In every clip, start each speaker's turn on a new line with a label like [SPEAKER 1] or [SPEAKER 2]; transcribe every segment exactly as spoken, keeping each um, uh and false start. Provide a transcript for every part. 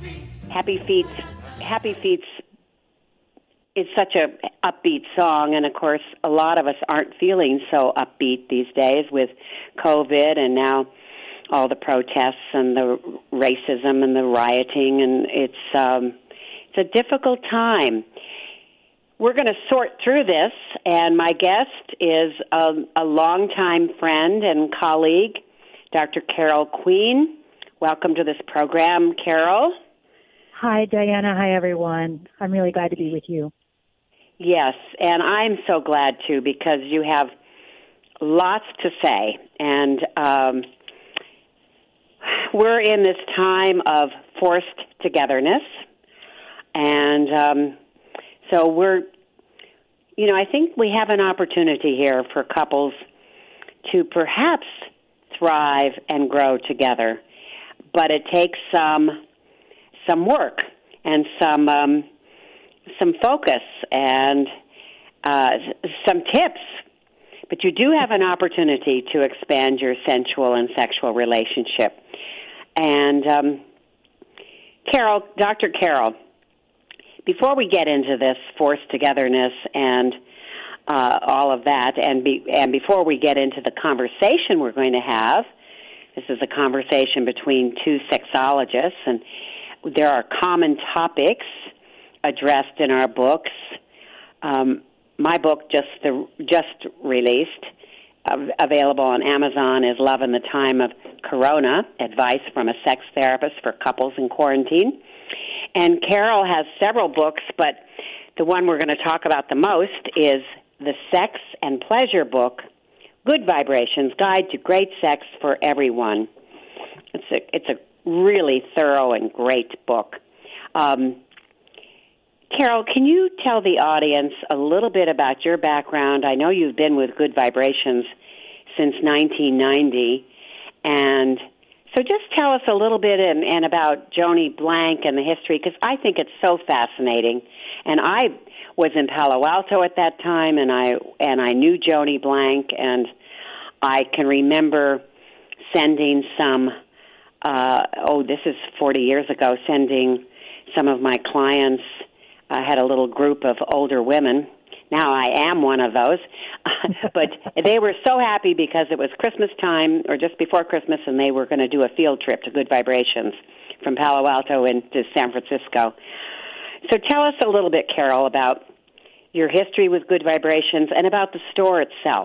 [SPEAKER 1] Happy Feet, Happy Feet's is such a upbeat song, and of course, a lot of us aren't feeling so upbeat these days with COVID and now all the protests and the racism and the rioting, and it's um, it's a difficult time. We're going to sort through this, and my guest is a, a longtime friend and colleague, Doctor Carol Queen. Welcome to this program, Carol.
[SPEAKER 2] Hi, Diana. Hi, everyone. I'm really glad to be with you.
[SPEAKER 1] Yes, and I'm so glad, too, because you have lots to say. And um, we're in this time of forced togetherness. And um, so we're, you know, I think we have an opportunity here for couples to perhaps thrive and grow together. But it takes some... some work and some um, some focus and uh, some tips. But you do have an opportunity to expand your sensual and sexual relationship. And um, Carol, Doctor Carol, before we get into this forced togetherness and uh, all of that, and be, and before we get into the conversation we're going to have, this is a conversation between two sexologists, and there are common topics addressed in our books. Um, my book, just the, just released, uh, available on Amazon, is Love in the Time of Corona, Advice from a Sex Therapist for Couples in Quarantine. And Carol has several books, but the one we're going to talk about the most is the Sex and Pleasure book, Good Vibrations, Guide to Great Sex for Everyone. It's a, it's a really thorough and great book. Um, Carol, can you tell the audience a little bit about your background? I know you've been with Good Vibrations since nineteen ninety, and so just tell us a little bit and, and about Joni Blank and the history, because I think it's so fascinating. And I was in Palo Alto at that time, and I and I knew Joni Blank, and I can remember sending some. Uh, oh, this is forty years ago, sending some of my clients. I had a little group of older women. Now I am one of those. But they were so happy because it was Christmas time or just before Christmas, and they were going to do a field trip to Good Vibrations from Palo Alto into San Francisco. So tell us a little bit, Carol, about your history with Good Vibrations and about the store itself.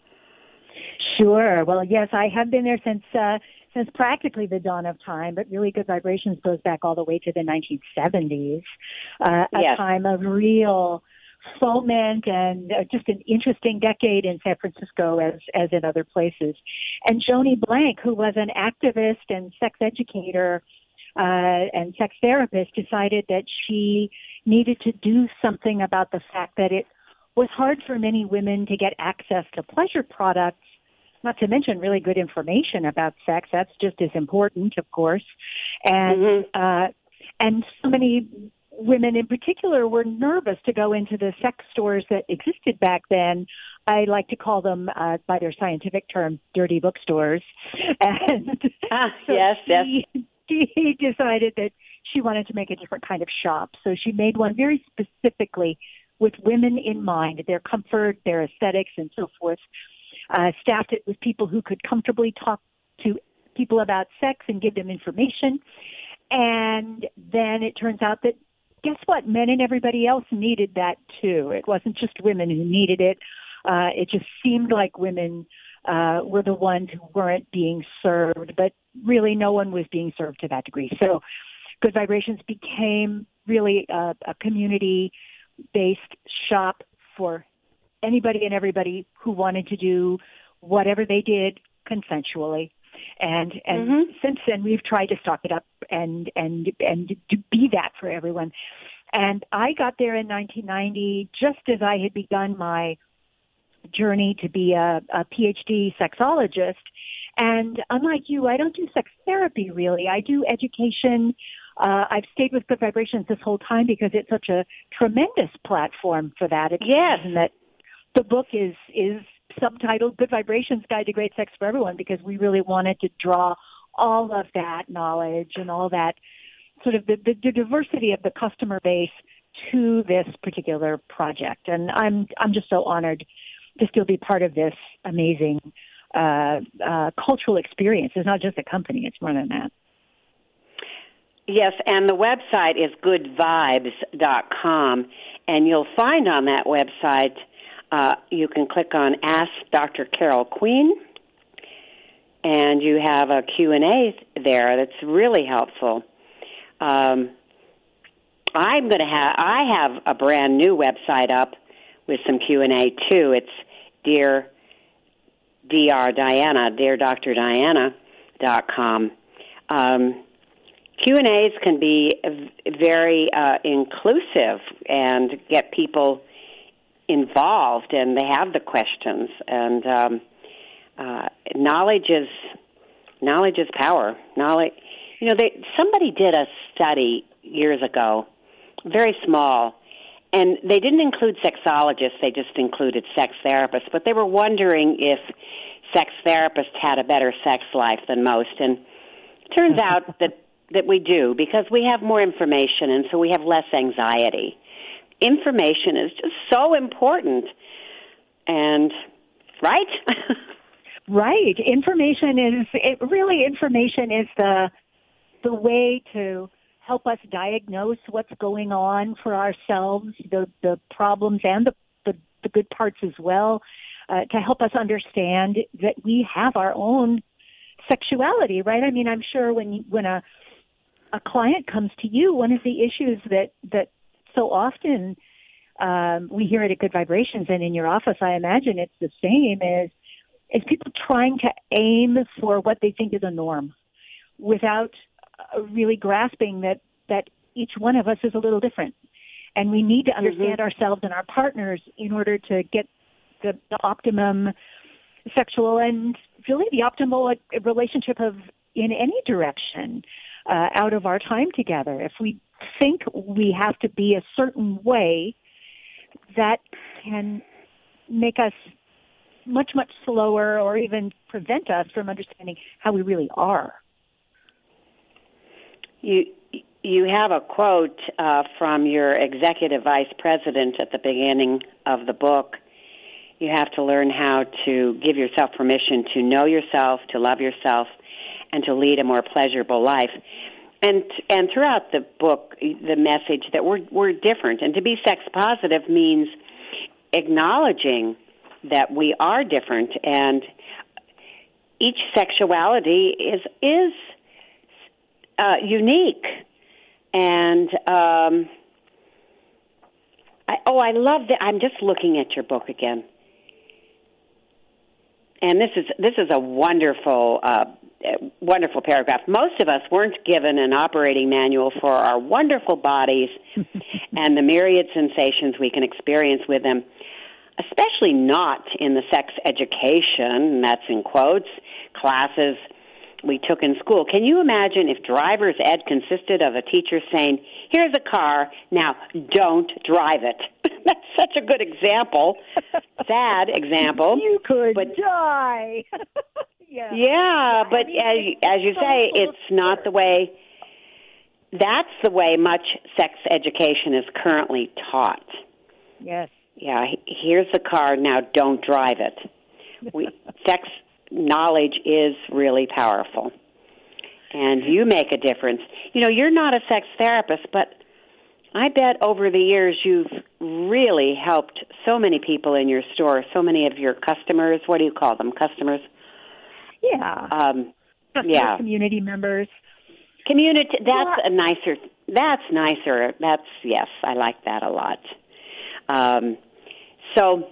[SPEAKER 2] Sure. Well, yes, I have been there since... Uh, Since practically the dawn of time, but really Good Vibrations goes back all the way to the nineteen seventies, uh, a
[SPEAKER 1] yes.
[SPEAKER 2] time of real foment and uh, just an interesting decade in San Francisco as, as in other places. And Joni Blank, who was an activist and sex educator uh, and sex therapist, decided that she needed to do something about the fact that it was hard for many women to get access to pleasure products, not to mention really good information about sex. That's just as important, of course. And
[SPEAKER 1] mm-hmm.
[SPEAKER 2] uh, and so many women in particular were nervous to go into the sex stores that existed back then. I like to call them, uh, by their scientific term, dirty bookstores. And
[SPEAKER 1] ah,
[SPEAKER 2] so
[SPEAKER 1] yes,
[SPEAKER 2] she,
[SPEAKER 1] yes.
[SPEAKER 2] she decided that she wanted to make a different kind of shop. So she made one very specifically with women in mind, their comfort, their aesthetics, and so forth. Uh, staffed it with people who could comfortably talk to people about sex and give them information. And then it turns out that, guess what? Men and everybody else needed that too. It wasn't just women who needed it. Uh, it just seemed like women uh, were the ones who weren't being served, but really no one was being served to that degree. So Good Vibrations became really a, a community-based shop for anybody and everybody who wanted to do whatever they did consensually. And and
[SPEAKER 1] mm-hmm.
[SPEAKER 2] since then, we've tried to stock it up and, and, and to be that for everyone. And I got there in nineteen ninety, just as I had begun my journey to be a, a PhD sexologist. And unlike you, I don't do sex therapy, really. I do education. Uh, I've stayed with Good Vibrations this whole time because it's such a tremendous platform for that. It's
[SPEAKER 1] yes.
[SPEAKER 2] the reason that the book is is subtitled Good Vibrations, Guide to Great Sex for Everyone, because we really wanted to draw all of that knowledge and all that sort of the, the, the diversity of the customer base to this particular project. And I'm I'm just so honored to still be part of this amazing uh, uh, cultural experience. It's not just a company; it's more than that.
[SPEAKER 1] Yes, and the website is good vibes dot com, and you'll find on that website, uh, you can click on Ask Doctor Carol Queen, and you have a Q and A there that's really helpful. Um, I'm going to have, I have a brand new website up with some Q and A too. It's Dear, D R Diana, dear Doctor Diana dot com. Um, Q and A's can be very uh, inclusive and get people involved, and they have the questions. And um, uh, knowledge is knowledge is power. Knowledge, you know, they, somebody did a study years ago, very small, and they didn't include sexologists. They just included sex therapists. But they were wondering if sex therapists had a better sex life than most, and it turns out that. that we do, because we have more information, and so we have less anxiety. Information is just so important, and right?
[SPEAKER 2] Right. Information is, it really, information is the the way to help us diagnose what's going on for ourselves, the, the problems and the, the, the good parts as well, uh, to help us understand that we have our own sexuality, right? I mean, I'm sure when when a a client comes to you, one of the issues that, that so often um, we hear it at Good Vibrations, and in your office, I imagine it's the same, is, is people trying to aim for what they think is a norm without uh, really grasping that, that each one of us is a little different. And we need to understand mm-hmm. ourselves and our partners in order to get the, the optimum sexual and really the optimal relationship of in any direction. Uh, out of our time together. If we think we have to be a certain way, that can make us much, much slower or even prevent us from understanding how we really are.
[SPEAKER 1] You you have a quote uh, from your executive vice president at the beginning of the book. You have to learn how to give yourself permission to know yourself, to love yourself, and to lead a more pleasurable life. And and throughout the book, the message that we're we're different, and to be sex positive means acknowledging that we are different, and each sexuality is is uh, unique. And um, I, oh, I love that. I'm just looking at your book again, and this is this is a wonderful. Uh, wonderful paragraph. Most of us weren't given an operating manual for our wonderful bodies and the myriad sensations we can experience with them, especially not in the sex education, and that's in quotes, classes we took in school. Can you imagine if driver's ed consisted of a teacher saying, here's a car, now don't drive it? That's such a good example. Sad example.
[SPEAKER 2] You could
[SPEAKER 1] but,
[SPEAKER 2] die. Yeah,
[SPEAKER 1] yeah, but as as you say, it's not the way, that's the way much sex education is currently taught.
[SPEAKER 2] Yes.
[SPEAKER 1] Yeah, here's the car, now don't drive it. We, sex knowledge is really powerful, and you make a difference. You know, you're not a sex therapist, but I bet over the years you've really helped so many people in your store, so many of your customers. What do you call them, customers?
[SPEAKER 2] Yeah.
[SPEAKER 1] Um, yeah.
[SPEAKER 2] Community members.
[SPEAKER 1] Community, that's well, a nicer, that's nicer. That's, yes, I like that a lot. Um, so,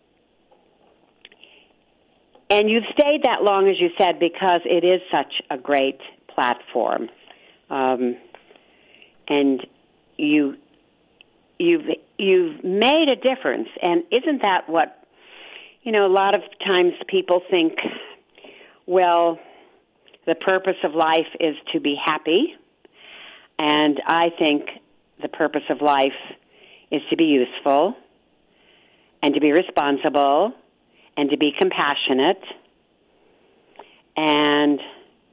[SPEAKER 1] and you've stayed that long, as you said, because it is such a great platform. Um, and you, you've, you've made a difference. And isn't that what, you know, a lot of times people think, well, the purpose of life is to be happy, and I think the purpose of life is to be useful and to be responsible and to be compassionate. And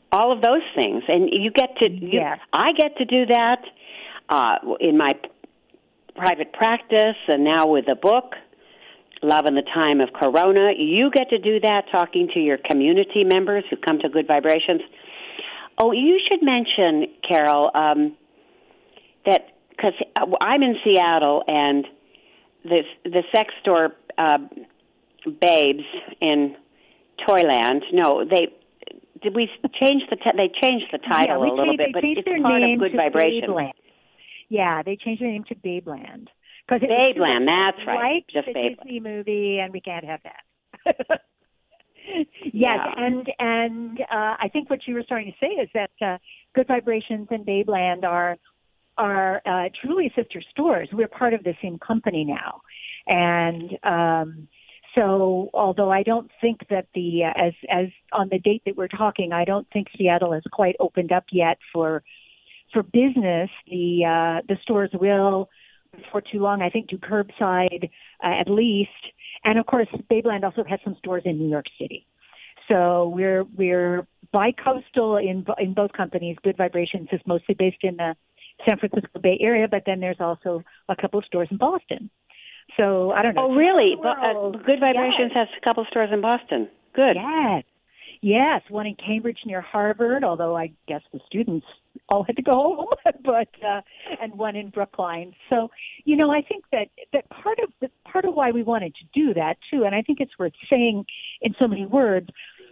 [SPEAKER 1] all of those things. And you get to, you,
[SPEAKER 2] Yes.
[SPEAKER 1] I get to do that uh, in my private practice and now with the book, Love in the Time of Corona. You get to do that talking to your community members who come to Good Vibrations. Oh, you should mention, Carol, um, that because I'm in Seattle and the, the sex store uh, babes in Toyland, no, they... Did we change the t- they changed the title
[SPEAKER 2] yeah,
[SPEAKER 1] a little
[SPEAKER 2] changed,
[SPEAKER 1] bit, but
[SPEAKER 2] it's
[SPEAKER 1] their part
[SPEAKER 2] name
[SPEAKER 1] of Good
[SPEAKER 2] to
[SPEAKER 1] Vibration.
[SPEAKER 2] Babeland. Yeah, they changed their name to Babeland. Because it
[SPEAKER 1] Babeland, that's right.
[SPEAKER 2] Like
[SPEAKER 1] Just
[SPEAKER 2] the
[SPEAKER 1] Babeland.
[SPEAKER 2] Disney movie, and we can't have that. yes,
[SPEAKER 1] yeah.
[SPEAKER 2] and and uh, I think what you were starting to say is that uh, Good Vibrations and Babeland are are uh, truly sister stores. We're part of the same company now, and um, so although I don't think that the uh, as as on the date that we're talking, I don't think Seattle has quite opened up yet for for business. The uh, the stores will, before too long, I think, do curbside uh, at least. And of course, Babeland also has some stores in New York City. So we're we're bi-coastal in in both companies. Good Vibrations is mostly based in the San Francisco Bay Area, but then there's also a couple of stores in Boston. So I don't know.
[SPEAKER 1] Oh, really? Uh, Good Vibrations
[SPEAKER 2] yes.
[SPEAKER 1] has a couple stores in Boston. Good.
[SPEAKER 2] Yes. Yes, one in Cambridge near Harvard, although I guess the students all had to go home, but uh, and one in Brookline. So, you know, I think that, that part of the, part of why we wanted to do that too, and I think it's worth saying in so many words,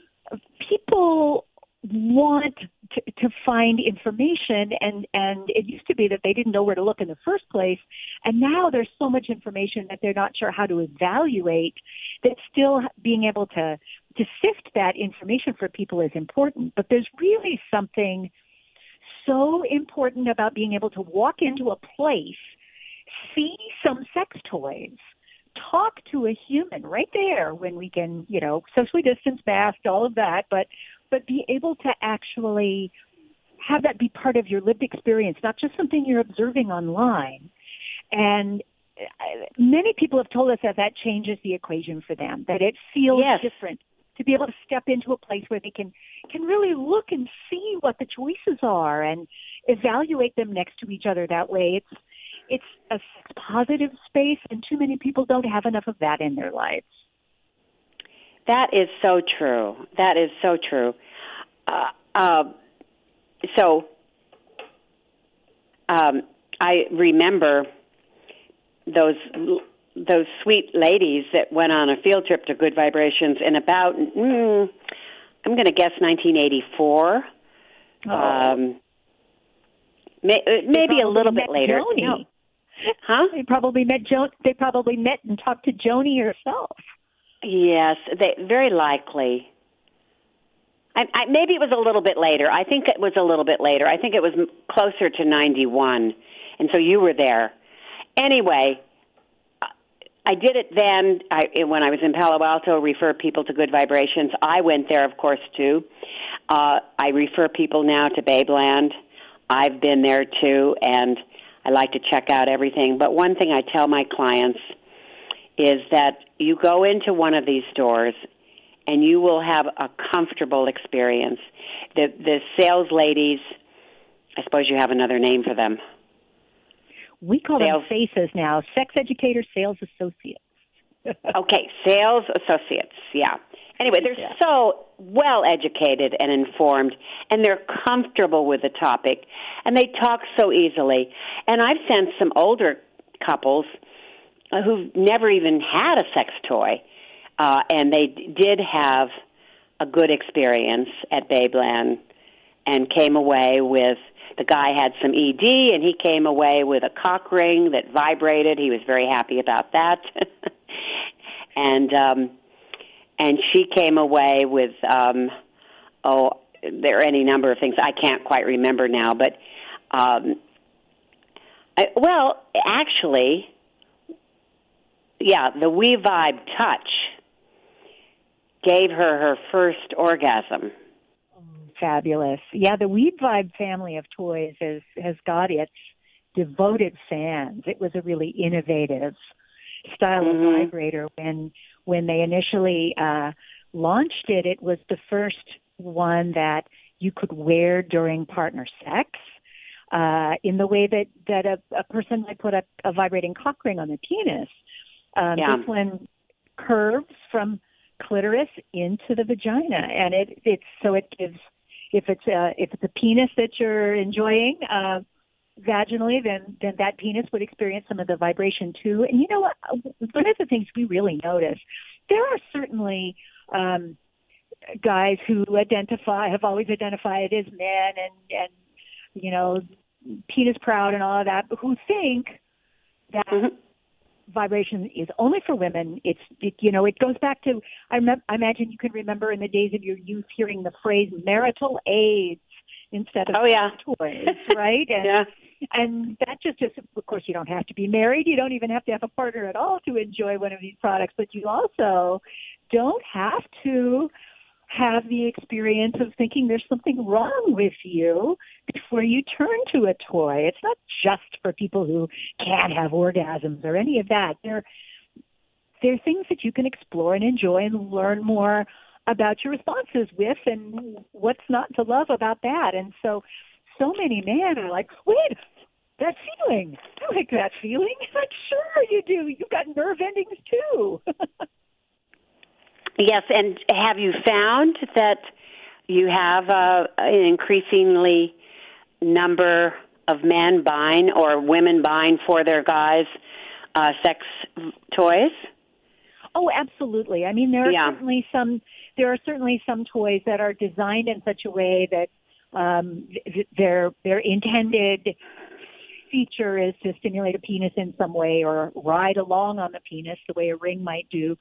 [SPEAKER 2] people want to, to find information, and, and it used to be that they didn't know where to look in the first place, and now there's so much information that they're not sure how to evaluate, that still being able to, to sift that information for people is important. But there's really something so important about being able to walk into a place, see some sex toys, talk to a human right there when we can, you know, socially distance, masked, all of that, but but be able to actually have that be part of your lived experience, not just something you're observing online. And many people have told us that that changes the equation for them, that it feels
[SPEAKER 1] yes.
[SPEAKER 2] different to be able to step into a place where they can, can really look and see what the choices are and evaluate them next to each other that way. It's it's a positive space, and too many people don't have enough of that in their lives.
[SPEAKER 1] That is so true. That is so true. Uh, uh, so um, I remember those those sweet ladies that went on a field trip to Good Vibrations in about, mm, I'm going to guess nineteen eighty-four.
[SPEAKER 2] Oh.
[SPEAKER 1] Um, may, maybe a little bit later.
[SPEAKER 2] Joni.
[SPEAKER 1] No. Huh?
[SPEAKER 2] They probably met Jo. They probably met and talked to Joni herself.
[SPEAKER 1] Yes, they, very likely. I, I, maybe it was a little bit later. I think it was a little bit later. I think it was m- closer to ninety-one, and so you were there. Anyway, I did it then I, when I was in Palo Alto, refer people to Good Vibrations. I went there, of course, too. Uh, I refer people now to Babeland. I've been there, too, and I like to check out everything. But one thing I tell my clients is that you go into one of these stores and you will have a comfortable experience. The the sales ladies, I suppose you have another name for them.
[SPEAKER 2] We call
[SPEAKER 1] sales.
[SPEAKER 2] them faces now, sex educator sales associates.
[SPEAKER 1] Okay, sales associates, yeah. Anyway, they're
[SPEAKER 2] yeah.
[SPEAKER 1] so well educated and informed, and they're comfortable with the topic, and they talk so easily. And I've sent some older couples who've never even had a sex toy, uh, and they did have a good experience at Babeland and came away with, the guy had some E D, and he came away with a cock ring that vibrated. He was very happy about that. and um, and she came away with, um, oh, there are any number of things. I can't quite remember now, but, um, I, well, actually, yeah, the We Vibe Touch gave her her first orgasm.
[SPEAKER 2] Fabulous. Yeah, the We Vibe family of toys has, has got its devoted fans. It was a really innovative style
[SPEAKER 1] mm-hmm.
[SPEAKER 2] of vibrator. When when they initially uh, launched it, it was the first one that you could wear during partner sex, uh, in the way that, that a, a person might put a, a vibrating cock ring on the penis. Um,
[SPEAKER 1] yeah.
[SPEAKER 2] This one curves from clitoris into the vagina, and it it's so it gives, if it's a if it's a penis that you're enjoying uh, vaginally, then then that penis would experience some of the vibration too. And you know what? One of the things we really notice, there are certainly um, guys who identify have always identified as men and and you know penis proud and all of that, but who think that. Mm-hmm. Vibration is only for women. It's, it, you know, it goes back to, I, rem- I imagine you can remember in the days of your youth hearing the phrase marital aids instead of
[SPEAKER 1] oh, yeah.
[SPEAKER 2] toys, right? And,
[SPEAKER 1] yeah.
[SPEAKER 2] and that just, just, of course, you don't have to be married. You don't even have to have a partner at all to enjoy one of these products, but you also don't have to have the experience of thinking there's something wrong with you before you turn to a toy. It's not just for people who can't have orgasms or any of that. There, there are things that you can explore and enjoy and learn more about your responses with and what's not to love about that. And so, so many men are like, wait, that feeling, I like that feeling. Like, sure you do. You've got nerve endings too.
[SPEAKER 1] Yes, and have you found that you have uh, an increasingly number of men buying or women buying for their guys uh, sex toys?
[SPEAKER 2] Oh, absolutely. I mean, there are
[SPEAKER 1] yeah.
[SPEAKER 2] certainly some. There are certainly some toys that are designed in such a way that um, their their intended feature is to stimulate a penis in some way or ride along on the penis the way a ring might do.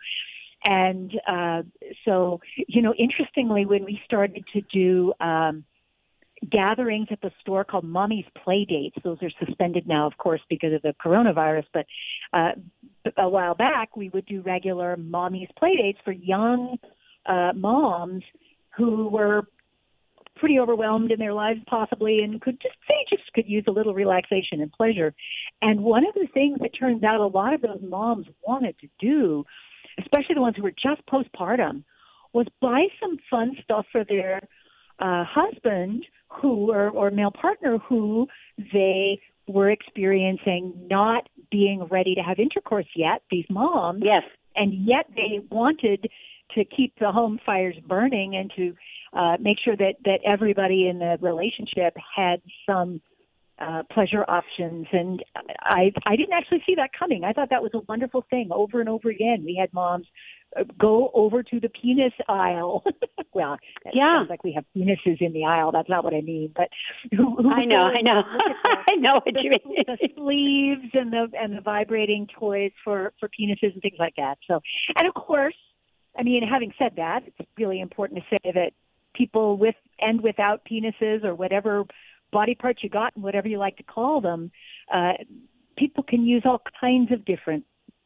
[SPEAKER 2] And uh, so, you know, interestingly, when we started to do um, gatherings at the store called Mommy's Play Dates, those are suspended now, of course, because of the coronavirus, but uh, a while back, we would do regular Mommy's Play Dates for young uh, moms who were pretty overwhelmed in their lives possibly and could just, they just could use a little relaxation and pleasure. And one of the things that turns out a lot of those moms wanted to do, especially the ones who were just postpartum, was buy some fun stuff for their uh, husband who or, or male partner who they were experiencing not being ready to have intercourse yet, these moms.
[SPEAKER 1] Yes.
[SPEAKER 2] And yet they wanted to keep the home fires burning and to uh, make sure that, that everybody in the relationship had some Uh, pleasure options, and I I didn't actually see that coming. I thought that was a wonderful thing. Over and over again, we had moms uh, go over to the penis aisle. Well, it
[SPEAKER 1] yeah.
[SPEAKER 2] sounds like we have penises in the aisle. That's not what I mean, but who, who
[SPEAKER 1] I know, I know, the, I know what
[SPEAKER 2] the,
[SPEAKER 1] you mean.
[SPEAKER 2] The sleeves and the and the vibrating toys for for penises and things like that. So, and of course, I mean, having said that, it's really important to say that people with and without penises or whatever body parts you got, whatever you like to call them, uh, people can use all kinds of different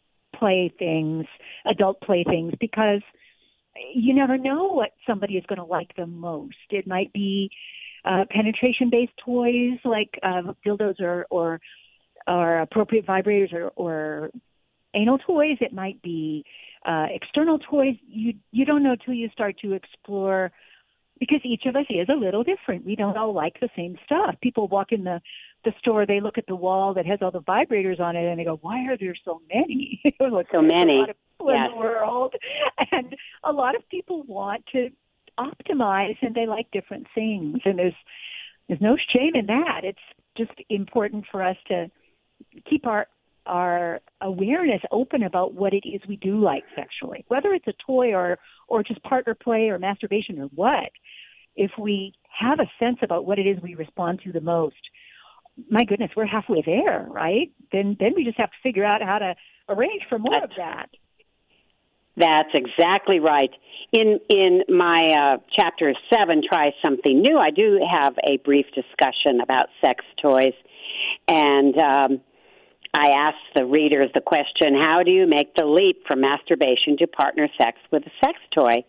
[SPEAKER 2] playthings, adult playthings, because you never know what somebody is going to like the most. It might be uh, penetration-based toys like uh, dildos or, or or appropriate vibrators or, or anal toys. It might be uh, external toys. You you don't know till you start to explore, because each of us is a little different. We don't all like the same stuff. People walk in the, the store, they look at the wall that has all the vibrators on it, and they go, why are there so many? Like,
[SPEAKER 1] so many.
[SPEAKER 2] A lot of people
[SPEAKER 1] yes.
[SPEAKER 2] in the world. And a lot of people want to optimize, and they like different things. And there's there's no shame in that. It's just important for us to keep our our awareness open about what it is we do like sexually, whether it's a toy or, or just partner play or masturbation or what. If we have a sense about what it is we respond to the most, my goodness, we're halfway there, right? Then, then we just have to figure out how to arrange for more
[SPEAKER 1] that's,
[SPEAKER 2] of that.
[SPEAKER 1] That's exactly right. In, in my uh, chapter seven, Try Something New, I do have a brief discussion about sex toys. And, um, I asked the readers the question, how do you make the leap from masturbation to partner sex with a sex toy?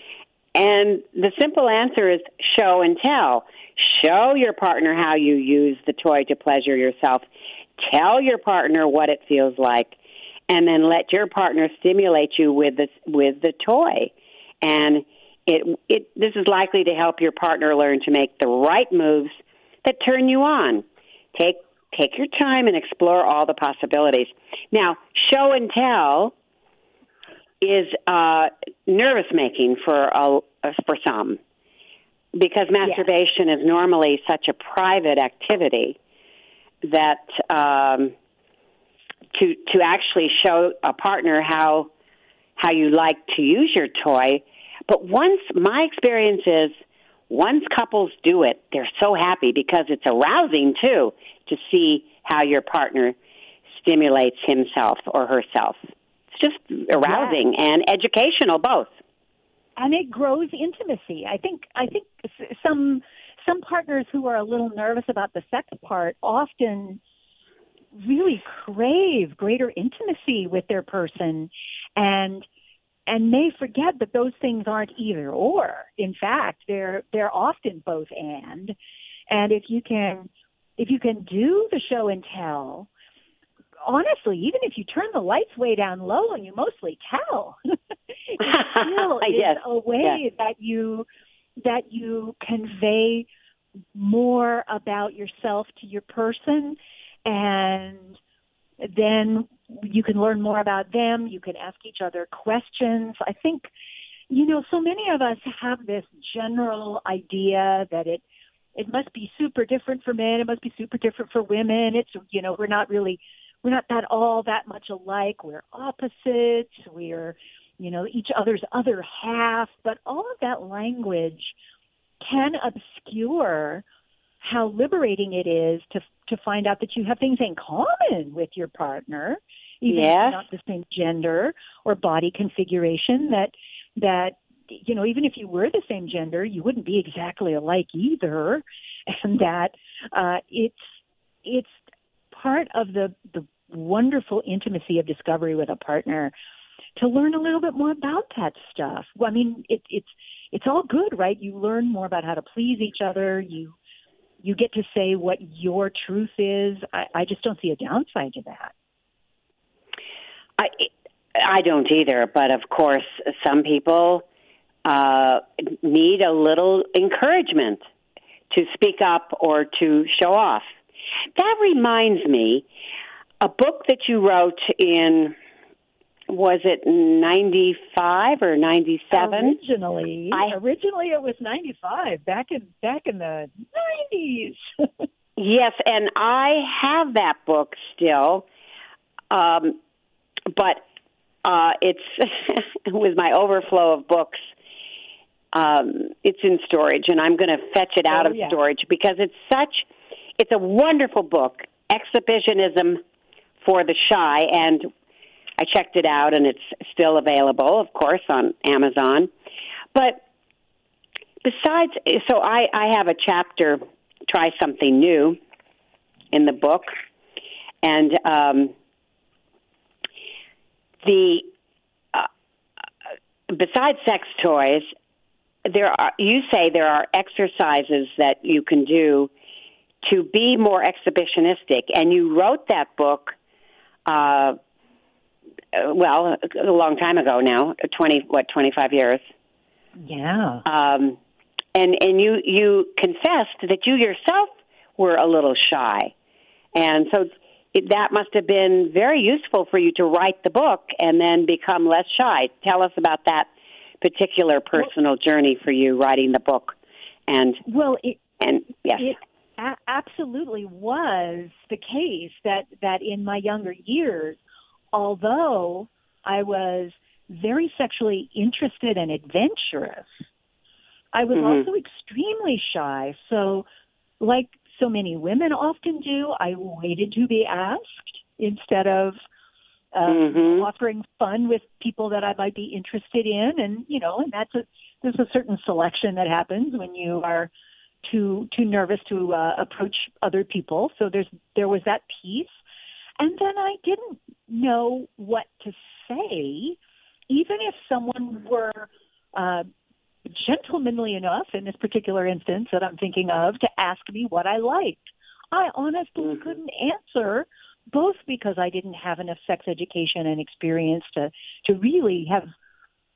[SPEAKER 1] And the simple answer is show and tell. Show your partner how you use the toy to pleasure yourself. Tell your partner what it feels like, and then let your partner stimulate you with the, with the toy. And It, it, this is likely to help your partner learn to make the right moves that turn you on. Take, take your time and explore all the possibilities. Now, show and tell is uh, nervous-making for, a, for some, because masturbation yeah. is normally such a private activity that um, to to actually show a partner how how you like to use your toy. But once, my experience is, once couples do it, they're so happy because it's arousing, too, to see how your partner stimulates himself or herself. It's just arousing yeah. and educational, both.
[SPEAKER 2] And it grows intimacy. I think I think some some partners who are a little nervous about the sex part often really crave greater intimacy with their person, and and may forget that those things aren't either or. In fact, they're they're often both and. And if you can if you can do the show and tell, honestly, even if you turn the lights way down low and you mostly tell, it still is
[SPEAKER 1] yes.
[SPEAKER 2] a way
[SPEAKER 1] yes.
[SPEAKER 2] that you that you convey more about yourself to your person, and then you can learn more about them. You can ask each other questions. I think, you know, so many of us have this general idea that it it must be super different for men. It must be super different for women. It's, you know, we're not really, we're not that all that much alike. We're opposites. We're, you know, each other's other half. But all of that language can obscure how liberating it is to to find out that you have things in common with your partner, even
[SPEAKER 1] yes.
[SPEAKER 2] if you're not the same gender or body configuration, that, that, you know, even if you were the same gender, you wouldn't be exactly alike either. And that uh, it's, it's part of the, the wonderful intimacy of discovery with a partner to learn a little bit more about that stuff. Well, I mean, it, it's, it's all good, right? You learn more about how to please each other. You, You get to say what your truth is. I, I just don't see a downside to that.
[SPEAKER 1] I I don't either, but of course, some people uh, need a little encouragement to speak up or to show off. That reminds me, a book that you wrote in, was it ninety-five or ninety-seven?
[SPEAKER 2] Originally, I, originally it was ninety-five, back in back in the nineties.
[SPEAKER 1] Yes, and I have that book still, um, but uh, it's with my overflow of books. Um, it's in storage, and I'm going to fetch it out
[SPEAKER 2] oh,
[SPEAKER 1] of
[SPEAKER 2] yeah.
[SPEAKER 1] storage because it's such. It's a wonderful book, Exhibitionism for the Shy, and I checked it out, and it's still available, of course, on Amazon. But besides, so I, I have a chapter, Try Something New, in the book. And um, the uh, besides sex toys, there are, you say there are exercises that you can do to be more exhibitionistic. And you wrote that book uh well, a long time ago now, twenty, what, twenty-five years.
[SPEAKER 2] Yeah.
[SPEAKER 1] Um, and, and you, you confessed that you yourself were a little shy. And so it, that must have been very useful for you to write the book and then become less shy. Tell us about that particular personal well, journey for you writing the book. And,
[SPEAKER 2] well, it,
[SPEAKER 1] and yes.
[SPEAKER 2] It a- absolutely was the case that, that in my younger years, although I was very sexually interested and adventurous, I was
[SPEAKER 1] mm-hmm.
[SPEAKER 2] also extremely shy. So, like so many women often do, I waited to be asked instead of uh, mm-hmm. offering fun with people that I might be interested in. And, you know, and that's a, there's a certain selection that happens when you are too too nervous to uh, approach other people. So there's there was that piece. And then I didn't know what to say, even if someone were uh, gentlemanly enough, in this particular instance that I'm thinking of, to ask me what I liked. I honestly mm-hmm. couldn't answer, both because I didn't have enough sex education and experience to, to really have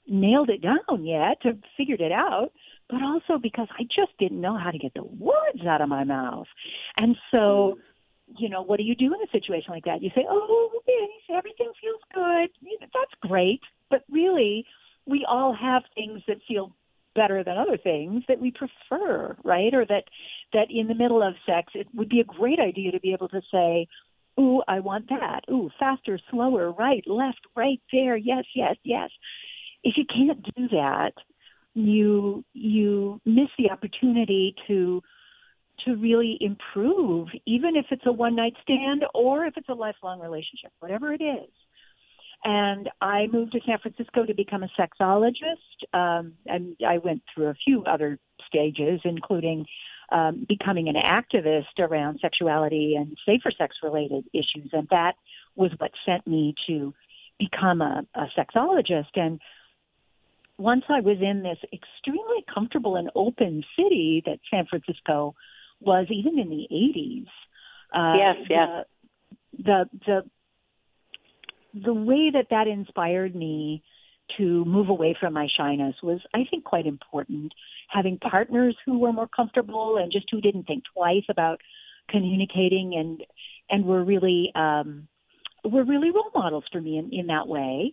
[SPEAKER 2] nailed it down yet, or figured it out, but also because I just didn't know how to get the words out of my mouth. And so, you know, what do you do in a situation like that? You say, oh, yes, everything feels good. That's great. But really, we all have things that feel better than other things that we prefer, right? Or that, that in the middle of sex, it would be a great idea to be able to say, ooh, I want that. Ooh, faster, slower, right, left, right, there, yes, yes, yes. If you can't do that, you you miss the opportunity to to really improve, even if it's a one-night stand or if it's a lifelong relationship, whatever it is. And I moved to San Francisco to become a sexologist, um, and I went through a few other stages, including um, becoming an activist around sexuality and safer sex-related issues, and that was what sent me to become a, a sexologist. And once I was in this extremely comfortable and open city that San Francisco was, even in the eighties, uh,
[SPEAKER 1] yes, yes,
[SPEAKER 2] the, the the the way that that inspired me to move away from my shyness was, I think, quite important. Having partners who were more comfortable and just who didn't think twice about communicating and and were really um, were really role models for me in, in that way.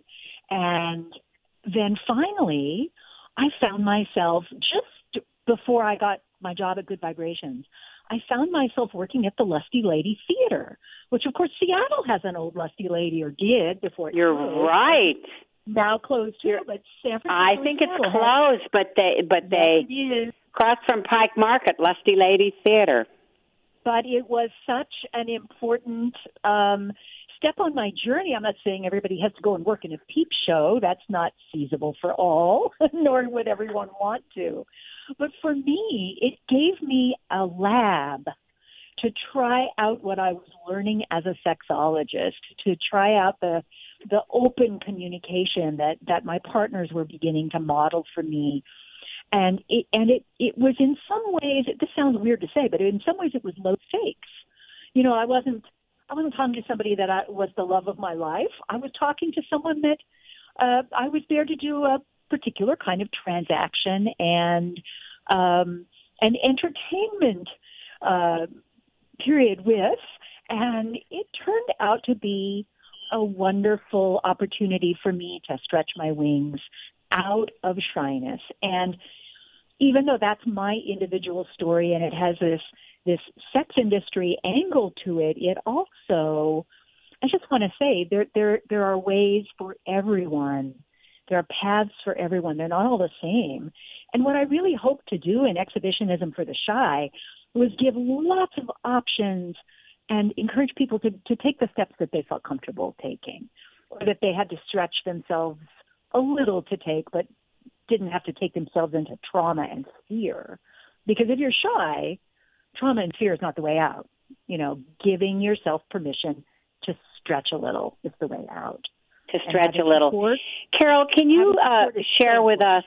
[SPEAKER 2] And then finally, I found myself, just before I got my job at Good Vibrations, I found myself working at the Lusty Lady Theater, which, of course, Seattle has an old Lusty Lady, or did before it
[SPEAKER 1] You're
[SPEAKER 2] closed.
[SPEAKER 1] right.
[SPEAKER 2] Now closed too,
[SPEAKER 1] You're,
[SPEAKER 2] but San Francisco.
[SPEAKER 1] I think it's closed, has, but they but they
[SPEAKER 2] yes,
[SPEAKER 1] across from Pike Market, Lusty Lady Theater.
[SPEAKER 2] But it was such an important um, step on my journey. I'm not saying everybody has to go and work in a peep show. That's not feasible for all, nor would everyone want to. But for me, it gave me a lab to try out what I was learning as a sexologist, to try out the the open communication that, that my partners were beginning to model for me. And it and it, it was in some ways, this sounds weird to say, but in some ways it was low stakes. You know, I wasn't I wasn't talking to somebody that I, was the love of my life. I was talking to someone that uh, I was there to do a particular kind of transaction and um, an entertainment uh, period with, and it turned out to be a wonderful opportunity for me to stretch my wings out of shyness. And even though that's my individual story and it has this this sex industry angle to it, it also, I just want to say, there there there are ways for everyone. There are paths for everyone. They're not all the same. And what I really hope to do in Exhibitionism for the Shy was give lots of options and encourage people to, to take the steps that they felt comfortable taking, or that they had to stretch themselves a little to take, but didn't have to take themselves into trauma and fear. Because if you're shy, trauma and fear is not the way out. You know, giving yourself permission to stretch a little is the way out.
[SPEAKER 1] To stretch a little. Support, Carol, can you uh, share with us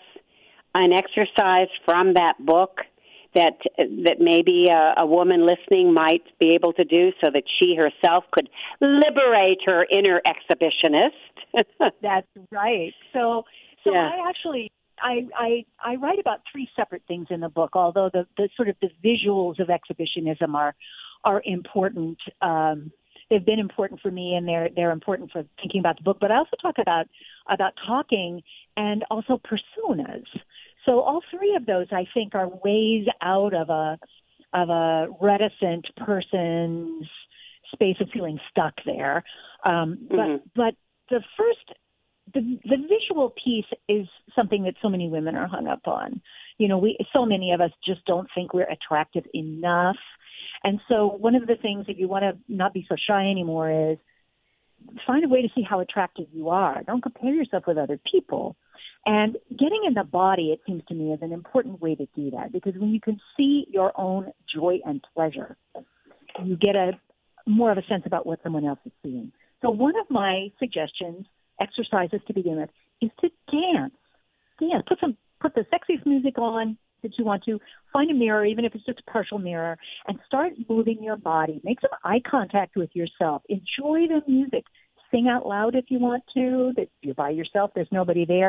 [SPEAKER 1] an exercise from that book that that maybe a, a woman listening might be able to do so that she herself could liberate her inner exhibitionist?
[SPEAKER 2] That's right. So, so
[SPEAKER 1] yeah.
[SPEAKER 2] I actually I, I I write about three separate things in the book. Although the, the sort of the visuals of exhibitionism are are important. Um, they've been important for me, and they're they're important for thinking about the book. But I also talk about about talking and also personas. So all three of those, I think, are ways out of a of a reticent person's space of feeling stuck there. Um, but
[SPEAKER 1] mm-hmm.
[SPEAKER 2] but the first, the the visual piece is something that so many women are hung up on. You know, we so many of us just don't think we're attractive enough. And so one of the things, if you want to not be so shy anymore, is find a way to see how attractive you are. Don't compare yourself with other people. And getting in the body, it seems to me, is an important way to do that, because when you can see your own joy and pleasure, you get a more of a sense about what someone else is seeing. So one of my suggestions, exercises to begin with, is to dance. Dance. Put some, put the sexiest music on that you want to. Find a mirror, even if it's just a partial mirror, and start moving your body. Make some eye contact with yourself. Enjoy the music. Sing out loud if you want to, that you're by yourself, there's nobody there.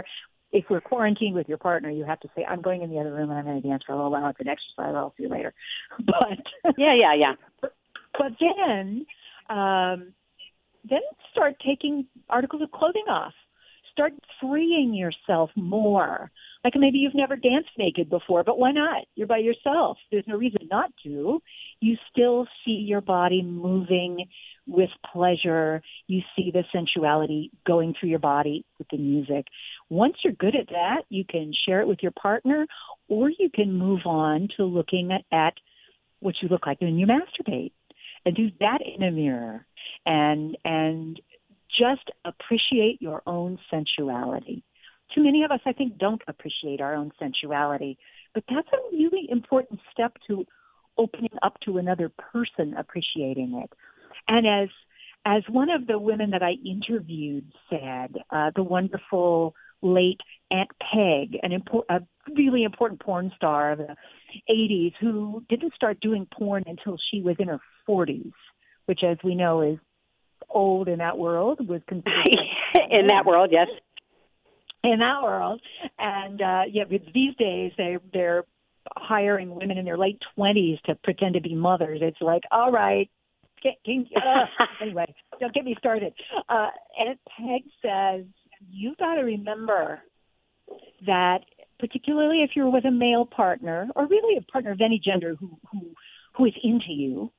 [SPEAKER 2] if we're quarantined with your partner, you have to say, I'm going in the other room and I'm going to dance for a little while. It's an exercise. I'll see you later. But
[SPEAKER 1] yeah, yeah, yeah.
[SPEAKER 2] But, but then, um, then start taking articles of clothing off. Start freeing yourself more. Like maybe you've never danced naked before, but why not? You're by yourself. There's no reason not to. You still see your body moving with pleasure. You see the sensuality going through your body with the music. Once you're good at that, you can share it with your partner, or you can move on to looking at, at what you look like when you masturbate, and do that in a mirror, and and just appreciate your own sensuality. Too many of us, I think, don't appreciate our own sensuality, but that's a really important step to opening up to another person appreciating it. And as as one of the women that I interviewed said, uh, the wonderful late Aunt Peg, an impor- a really important porn star of the eighties, who didn't start doing porn until she was in her forties, which, as we know, is old in that world, was considered
[SPEAKER 1] in that world, yes.
[SPEAKER 2] In that world, and uh, yeah, these days they they're hiring women in their late twenties to pretend to be mothers. It's like, all right, get, get, uh, anyway, don't get me started. Uh, Aunt Peg says you got to remember that, particularly if you're with a male partner, or really a partner of any gender who who who is into you,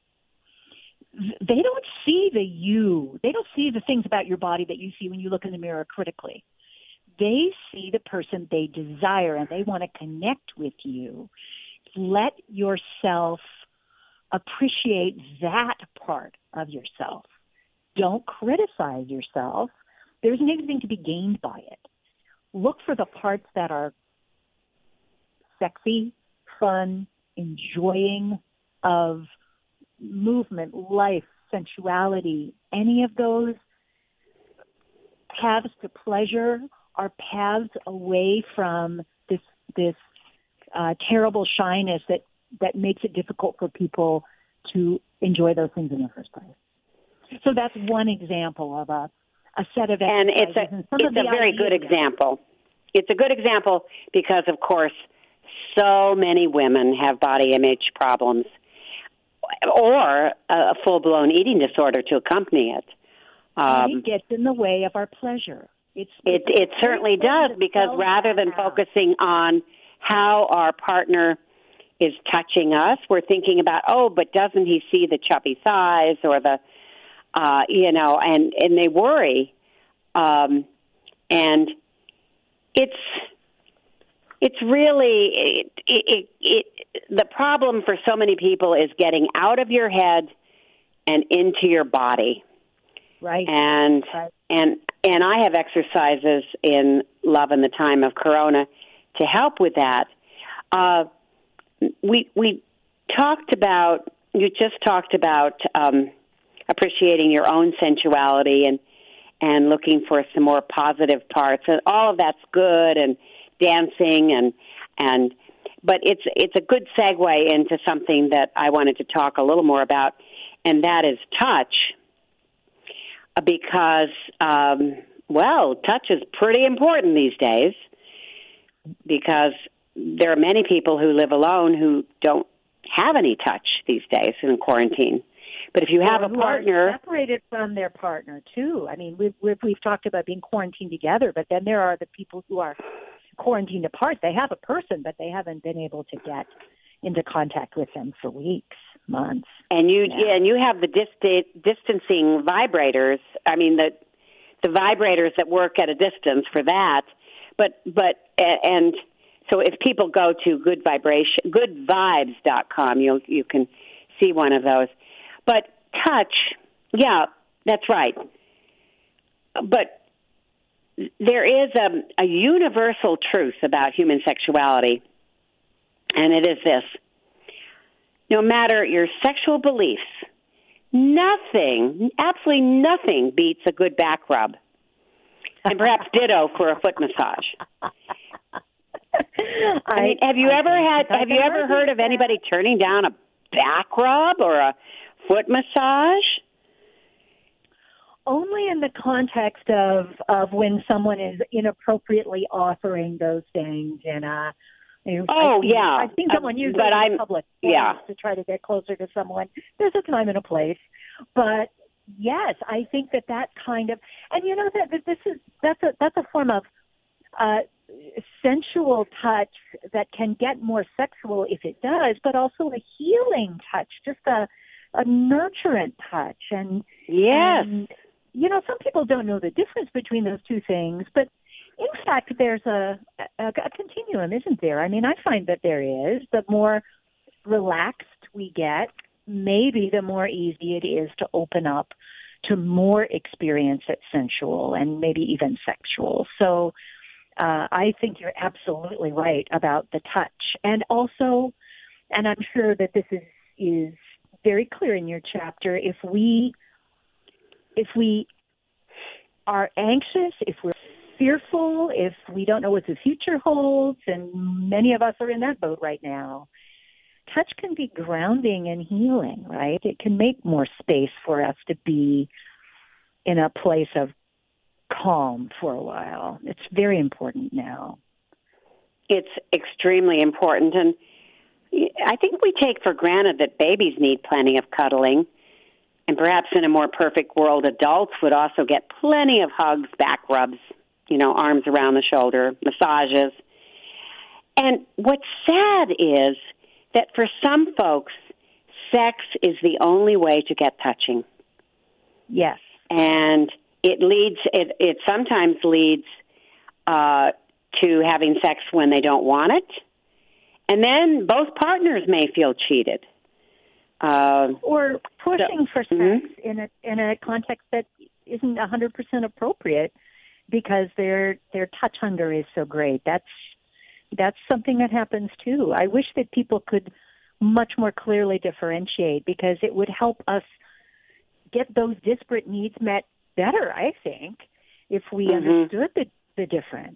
[SPEAKER 2] they don't see the you. They don't see the things about your body that you see when you look in the mirror critically. They see the person they desire, and they want to connect with you. Let yourself appreciate that part of yourself. Don't criticize yourself. There isn't anything to be gained by it. Look for the parts that are sexy, fun, enjoying of movement, life, sensuality. Any of those paths to pleasure are paths away from this this uh, terrible shyness that, that makes it difficult for people to enjoy those things in the first place. So that's one example of a, a set of
[SPEAKER 1] and it's a
[SPEAKER 2] and
[SPEAKER 1] it's a very good example. It's a good example because, of course, so many women have body image problems or a full-blown eating disorder to accompany it.
[SPEAKER 2] Um, it gets in the way of our pleasure. It's,
[SPEAKER 1] it it certainly does, because rather than focusing on how our partner is touching us, we're thinking about, oh, but doesn't he see the chubby thighs or the, uh, you know, and, and they worry. Um, and it's it's really, it, it, it, the problem for so many people is getting out of your head and into your body.
[SPEAKER 2] Right.
[SPEAKER 1] And
[SPEAKER 2] right.
[SPEAKER 1] and and I have exercises in Love in the Time of Corona to help with that. Uh, we we talked about, you just talked about um, appreciating your own sensuality and and looking for some more positive parts. And all of that's good, and dancing and and but it's it's a good segue into something that I wanted to talk a little more about, and that is touch. Because, um, well, touch is pretty important these days, because there are many people who live alone who don't have any touch these days in quarantine. But if you have
[SPEAKER 2] or
[SPEAKER 1] a partner...
[SPEAKER 2] Are separated from their partner, too. I mean, we've, we've, we've talked about being quarantined together, but then there are the people who are quarantined apart. They have a person, but they haven't been able to get into contact with them for weeks. Months.
[SPEAKER 1] And you
[SPEAKER 2] yeah.
[SPEAKER 1] yeah, and you have the dist- distancing vibrators. I mean the the vibrators that work at a distance for that. But but and so if people go to good vibration good vibes dot com, you you can see one of those. But touch, yeah, that's right. But there is a, a universal truth about human sexuality, and it is this. No matter your sexual beliefs, nothing, absolutely nothing beats a good back rub. And perhaps ditto for a foot massage. I mean, have you
[SPEAKER 2] I,
[SPEAKER 1] ever had, have you ever heard of anybody turning down a back rub or a foot massage?
[SPEAKER 2] Only in in the context of of when someone is inappropriately offering those things in a. You know,
[SPEAKER 1] oh
[SPEAKER 2] I've seen,
[SPEAKER 1] yeah,
[SPEAKER 2] I've seen someone use
[SPEAKER 1] but
[SPEAKER 2] it
[SPEAKER 1] I'm
[SPEAKER 2] in public
[SPEAKER 1] yeah
[SPEAKER 2] to try to get closer to someone. There's a time and a place, but yes, I think that that kind of, and you know that, that this is that's a that's a form of uh, sensual touch that can get more sexual if it does, but also a healing touch, just a a nurturant touch, and
[SPEAKER 1] yes.
[SPEAKER 2] and, you know, some people don't know the difference between those two things, but in fact, there's a, a, a continuum, isn't there? I mean, I find that there is. The more relaxed we get, maybe the more easy it is to open up to more experience that's sensual and maybe even sexual. So uh, I think you're absolutely right about the touch. And also, and I'm sure that this is, is very clear in your chapter, if we if we are anxious, if we're fearful, if we don't know what the future holds, and many of us are in that boat right now, touch can be grounding and healing, right? It can make more space for us to be in a place of calm for a while. It's very important now.
[SPEAKER 1] It's extremely important, and I think we take for granted that babies need plenty of cuddling, and perhaps in a more perfect world, adults would also get plenty of hugs, back rubs, you know, arms around the shoulder, massages. And what's sad is that for some folks, sex is the only way to get touching.
[SPEAKER 2] Yes.
[SPEAKER 1] And it leads, it, it sometimes leads uh, to having sex when they don't want it. And then both partners may feel cheated. Uh,
[SPEAKER 2] or pushing so, for sex
[SPEAKER 1] mm-hmm.
[SPEAKER 2] in a in a context that isn't one hundred percent appropriate because their their touch hunger is so great. That's that's something that happens too. I wish that people could much more clearly differentiate, because it would help us get those disparate needs met better, I think, if we mm-hmm. understood the, the difference.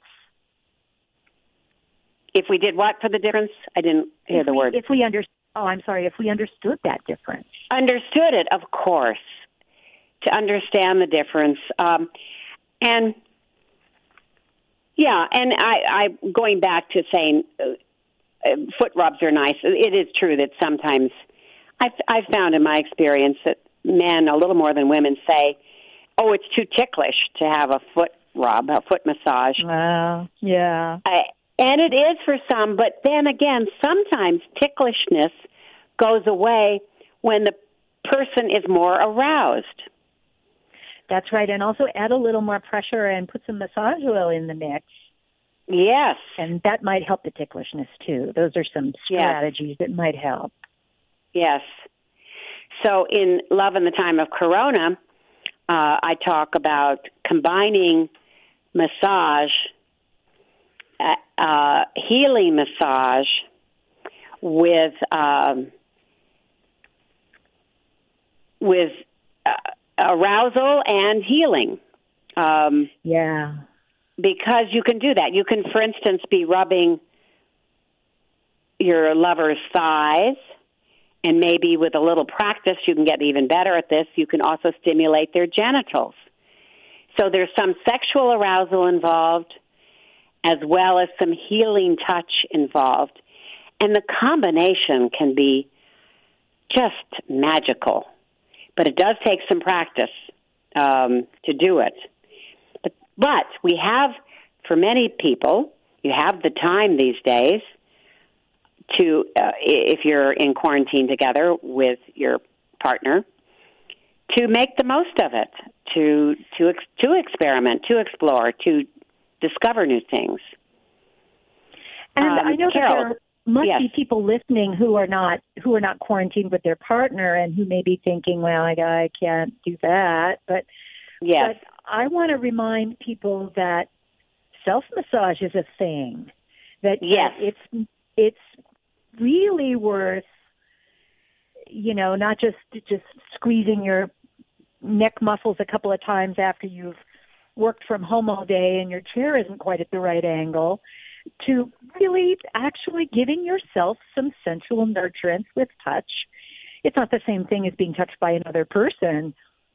[SPEAKER 1] If we did what for the difference? I didn't hear
[SPEAKER 2] if
[SPEAKER 1] the
[SPEAKER 2] we,
[SPEAKER 1] word.
[SPEAKER 2] If we under, oh, I'm sorry, if we understood that difference.
[SPEAKER 1] Understood it, of course, to understand the difference. Um, and, yeah, and I, I going back to saying uh, foot rubs are nice. It is true that sometimes I've, I've found in my experience that men, a little more than women, say, oh, it's too ticklish to have a foot rub, a foot massage.
[SPEAKER 2] Wow, yeah.
[SPEAKER 1] I, and it is for some, but then again, sometimes ticklishness goes away when the person is more aroused.
[SPEAKER 2] That's right, and also add a little more pressure and put some massage oil in the mix.
[SPEAKER 1] Yes.
[SPEAKER 2] And that might help the ticklishness, too. Those are some strategies yes. that might help.
[SPEAKER 1] Yes. So in Love in the Time of Corona, uh, I talk about combining massage, uh, uh, healing massage with um, with uh, arousal and healing. Um,
[SPEAKER 2] yeah.
[SPEAKER 1] Because you can do that. You can, for instance, be rubbing your lover's thighs, and maybe with a little practice you can get even better at this. You can also stimulate their genitals. So there's some sexual arousal involved, as well as some healing touch involved. And the combination can be just magical. But it does take some practice um, to do it. But, but we have, for many people, you have the time these days to, uh, if you're in quarantine together with your partner, to make the most of it, to to ex- to experiment, to explore, to discover new things.
[SPEAKER 2] And
[SPEAKER 1] um,
[SPEAKER 2] I know
[SPEAKER 1] Carol,
[SPEAKER 2] that there must
[SPEAKER 1] yes.
[SPEAKER 2] be people listening who are not who are not quarantined with their partner and who may be thinking, "Well, I, I can't do that." But
[SPEAKER 1] yes.
[SPEAKER 2] but I want to remind people that self massage is a thing. That
[SPEAKER 1] yes.
[SPEAKER 2] it's it's really worth, you know, not just just squeezing your neck muscles a couple of times after you've worked from home all day and your chair isn't quite at the right angle, to really actually giving yourself some sensual nurturance with touch. It's not the same thing as being touched by another person,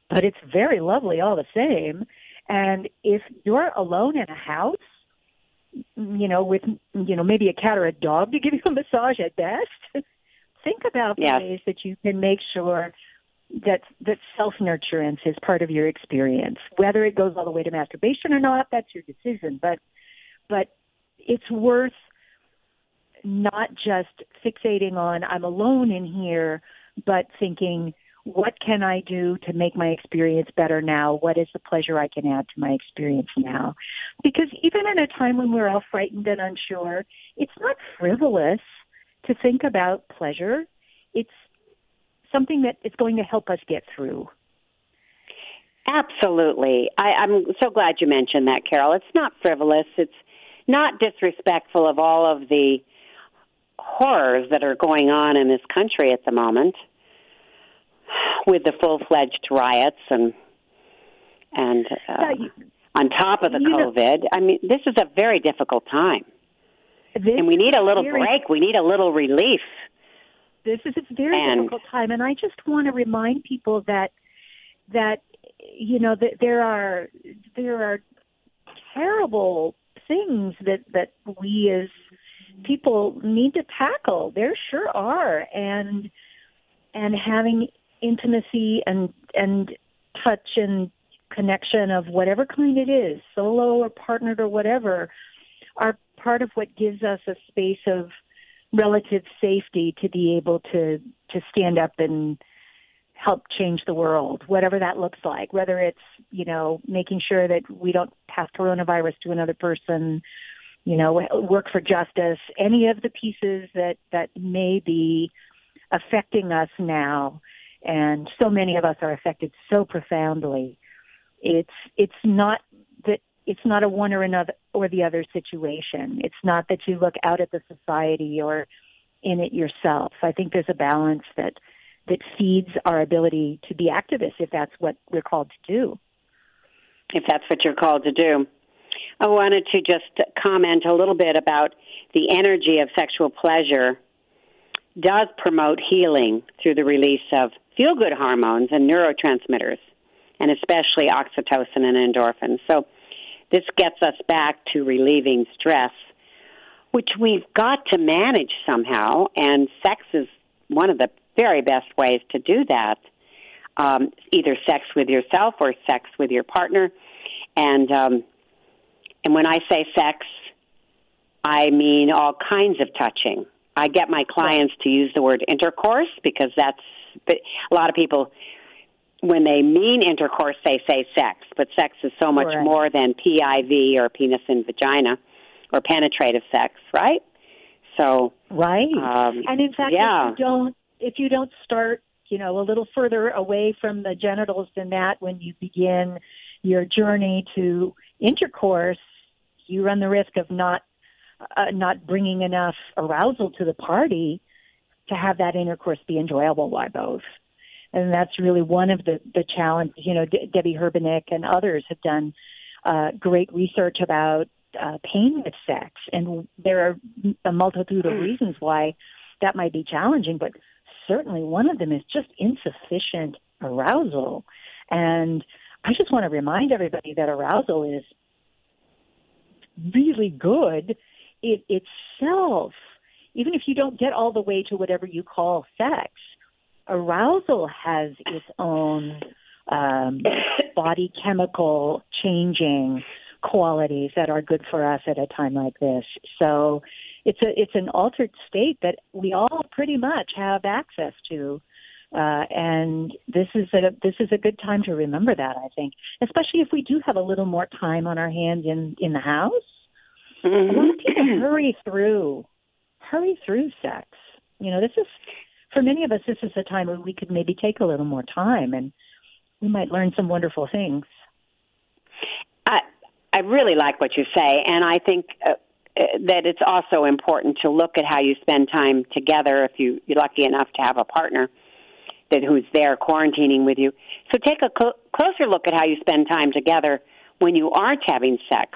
[SPEAKER 2] but it's very lovely all the same. And if you're alone in a house, you know, with, you know, maybe a cat or a dog to give you a massage at best, think about the
[SPEAKER 1] yes.
[SPEAKER 2] ways that you can make sure that that self-nurturance is part of your experience. Whether it goes all the way to masturbation or not, that's your decision. But but it's worth not just fixating on, I'm alone in here, but thinking, what can I do to make my experience better now? What is the pleasure I can add to my experience now? Because even in a time when we're all frightened and unsure, it's not frivolous to think about pleasure. It's something that is going to help us get through.
[SPEAKER 1] Absolutely. I, I'm so glad you mentioned that, Carol. It's not frivolous. It's not disrespectful of all of the horrors that are going on in this country at the moment, with the full-fledged riots and and uh, yeah, you, on top of the COVID. Know, I mean, this is a very difficult time. And we need a little very, break. We need a little relief.
[SPEAKER 2] This is a very and, difficult time. And I just want to remind people that, that you know, that there are there are terrible things that, that we as people need to tackle. There sure are. And and having intimacy and and touch and connection of whatever kind it is, solo or partnered or whatever, are part of what gives us a space of relative safety to be able to to stand up and help change the world, whatever that looks like, whether it's, you know, making sure that we don't pass coronavirus to another person, you know, work for justice, any of the pieces that, that may be affecting us now. And so many of us are affected so profoundly. It's it's not that it's not a one or another or the other situation. It's not that you look out at the society or in it yourself. I think there's a balance that that feeds our ability to be activists, if that's what we're called to do.
[SPEAKER 1] If that's what you're called to do. I wanted to just comment a little bit about the energy of sexual pleasure does promote healing through the release of feel-good hormones and neurotransmitters, and especially oxytocin and endorphins. So this gets us back to relieving stress, which we've got to manage somehow, and sex is one of the very best ways to do that, um, either sex with yourself or sex with your partner. And um, and when I say sex, I mean all kinds of touching. I get my clients to use the word intercourse because that's a lot of people, when they mean intercourse, they say sex, but sex is so much right. more than P I V or penis and vagina or penetrative sex, right? So
[SPEAKER 2] right,
[SPEAKER 1] um,
[SPEAKER 2] and in fact,
[SPEAKER 1] yeah.
[SPEAKER 2] if you don't if you don't start, you know, a little further away from the genitals than that when you begin your journey to intercourse, you run the risk of not uh, not bringing enough arousal to the party to have that intercourse be enjoyable by both. And that's really one of the, the challenges. You know, De- Debbie Herbenick and others have done uh, great research about uh, pain with sex. And there are a multitude of reasons why that might be challenging, but certainly one of them is just insufficient arousal. And I just want to remind everybody that arousal is really good it itself. Even if you don't get all the way to whatever you call sex, arousal has its own um, body chemical changing qualities that are good for us at a time like this. So it's a it's an altered state that we all pretty much have access to, uh, and this is a this is a good time to remember that. I think, especially if we do have a little more time on our hands in in the house. Mm-hmm. A lot of people hurry through. Hurry through sex. You know, this is, for many of us, this is a time where we could maybe take a little more time and we might learn some wonderful things.
[SPEAKER 1] I I really like what you say, and I think uh, that it's also important to look at how you spend time together if you, you're lucky enough to have a partner that who's there quarantining with you. So take a cl- closer look at how you spend time together when you aren't having sex.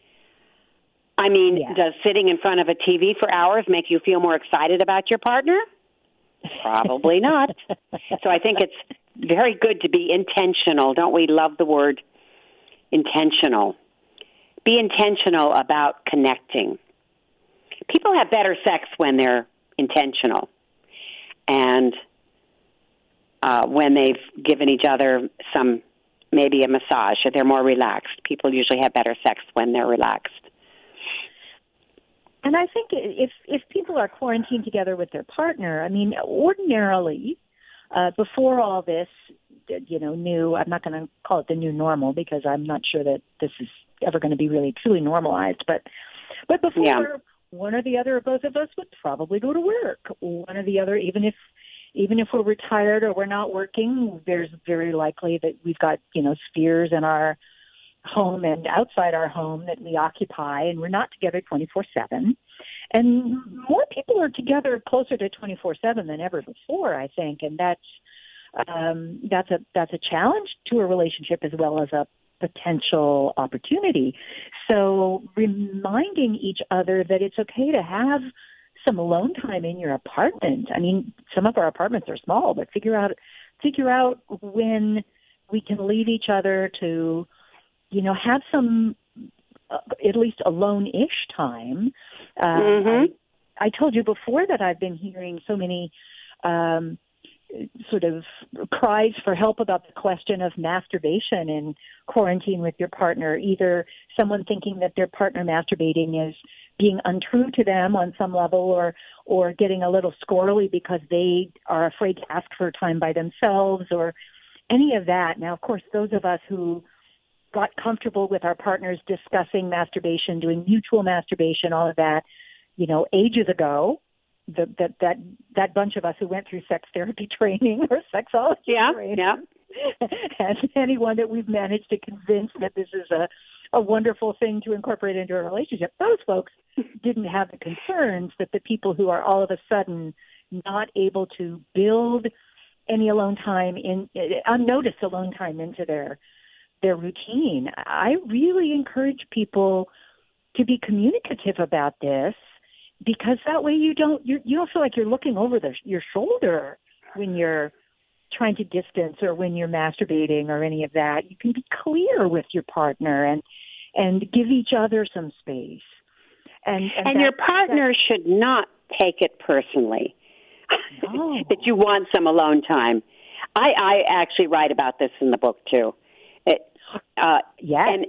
[SPEAKER 1] I mean, yeah. Does sitting in front of a T V for hours make you feel more excited about your partner? Probably not. So I think it's very good to be intentional. Don't we love the word intentional? Be intentional about connecting. People have better sex when they're intentional and uh, when they've given each other some, maybe a massage, or they're more relaxed. People usually have better sex when they're relaxed.
[SPEAKER 2] And I think if if people are quarantined together with their partner, I mean, ordinarily, uh, before all this, you know, new, I'm not going to call it the new normal because I'm not sure that this is ever going to be really truly normalized, but but before,
[SPEAKER 1] yeah.
[SPEAKER 2] one or the other or both of us would probably go to work. One or the other, even if even if we're retired or we're not working, there's very likely that we've got, you know, spheres in our home and outside our home that we occupy, and we're not together twenty-four seven. And more people are together closer to twenty-four seven than ever before, I think, and that's um, that's a that's a challenge to a relationship as well as a potential opportunity. So reminding each other that it's okay to have some alone time in your apartment. I mean, some of our apartments are small, but figure out figure out when we can leave each other to, you know, have some uh, at least alone-ish time. Um,
[SPEAKER 1] mm-hmm.
[SPEAKER 2] I, I told you before that I've been hearing so many um, sort of cries for help about the question of masturbation in quarantine with your partner, either someone thinking that their partner masturbating is being untrue to them on some level, or or getting a little squirrely because they are afraid to ask for time by themselves, or any of that. Now, of course, those of us who got comfortable with our partners discussing masturbation, doing mutual masturbation, all of that, you know, ages ago, the, that that that bunch of us who went through sex therapy training or sexology
[SPEAKER 1] yeah,
[SPEAKER 2] training,
[SPEAKER 1] yeah.
[SPEAKER 2] and anyone that we've managed to convince that this is a, a wonderful thing to incorporate into a relationship, those folks didn't have the concerns that the people who are all of a sudden not able to build any alone time, in unnoticed alone time into their their routine. I really encourage people to be communicative about this, because that way you don't you're, you don't feel like you're looking over the, your shoulder when you're trying to distance or when you're masturbating or any of that. You can be clear with your partner and and give each other some space. And and,
[SPEAKER 1] and
[SPEAKER 2] that,
[SPEAKER 1] your partner that, should not take it personally
[SPEAKER 2] no.
[SPEAKER 1] that you want some alone time. I, I actually write about this in the book too. It, uh,
[SPEAKER 2] yes.
[SPEAKER 1] And,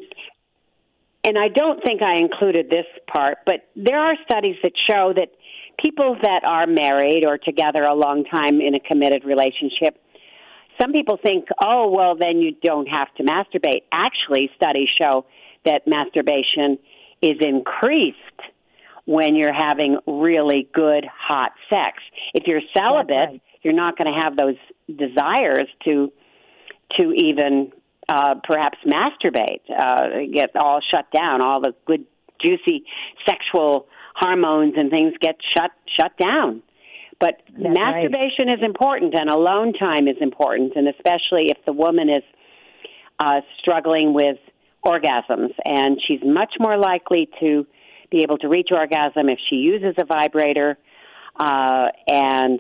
[SPEAKER 1] and I don't think I included this part, but there are studies that show that people that are married or together a long time in a committed relationship, some people think, oh, well, then you don't have to masturbate. Actually, studies show that masturbation is increased when you're having really good, hot sex. If you're celibate, right. You're not going to have those desires to to even uh, perhaps masturbate, uh, get all shut down. All the good, juicy sexual hormones and things get shut shut down. But
[SPEAKER 2] That's
[SPEAKER 1] masturbation
[SPEAKER 2] right.
[SPEAKER 1] is important, and alone time is important, and especially if the woman is uh, struggling with orgasms, and she's much more likely to be able to reach orgasm if she uses a vibrator. Uh, and,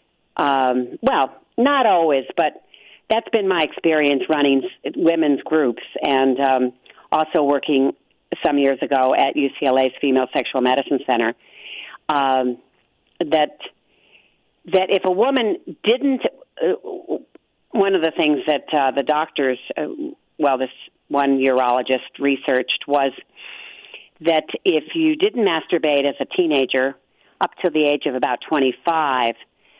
[SPEAKER 1] um, well, not always, but that's been my experience running women's groups and um, also working some years ago at U C L A's Female Sexual Medicine Center, um, that that if a woman didn't, uh, one of the things that uh, the doctors, uh, well, this one urologist researched was that if you didn't masturbate as a teenager up to the age of about twenty-five,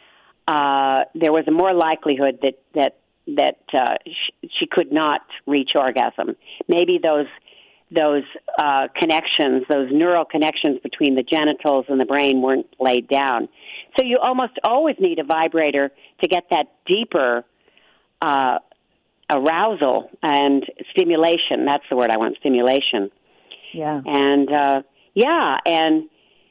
[SPEAKER 1] uh, there was a more likelihood that that that uh, sh- she could not reach orgasm. Maybe those those uh, connections, those neural connections between the genitals and the brain weren't laid down. So you almost always need a vibrator to get that deeper uh, arousal and stimulation. That's the word I want, stimulation.
[SPEAKER 2] Yeah.
[SPEAKER 1] And, uh, yeah, and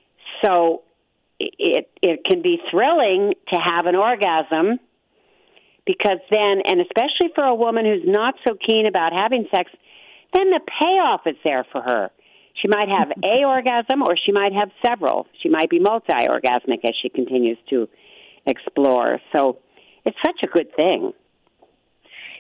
[SPEAKER 1] so it it can be thrilling to have an orgasm, because then, and especially for a woman who's not so keen about having sex, then the payoff is there for her. She might have a orgasm, or she might have several. She might be multi-orgasmic as she continues to explore. So it's such a good thing.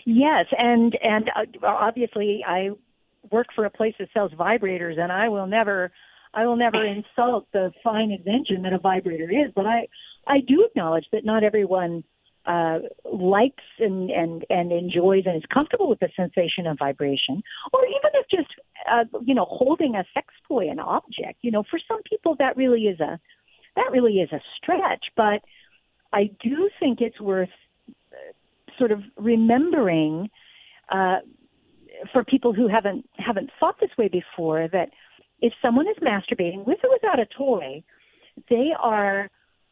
[SPEAKER 2] Yes, and and uh, obviously I work for a place that sells vibrators, and I will never, I will never insult the fine invention that a vibrator is. But I, I do acknowledge that not everyone uh, likes and, and and enjoys and is comfortable with the sensation of vibration, or even if just uh, you know holding a sex toy, an object. You know, for some people that really is a that really is a stretch. But I do think it's worth sort of remembering. Uh, for people who haven't haven't thought this way before, that if someone is masturbating with or without a toy, they are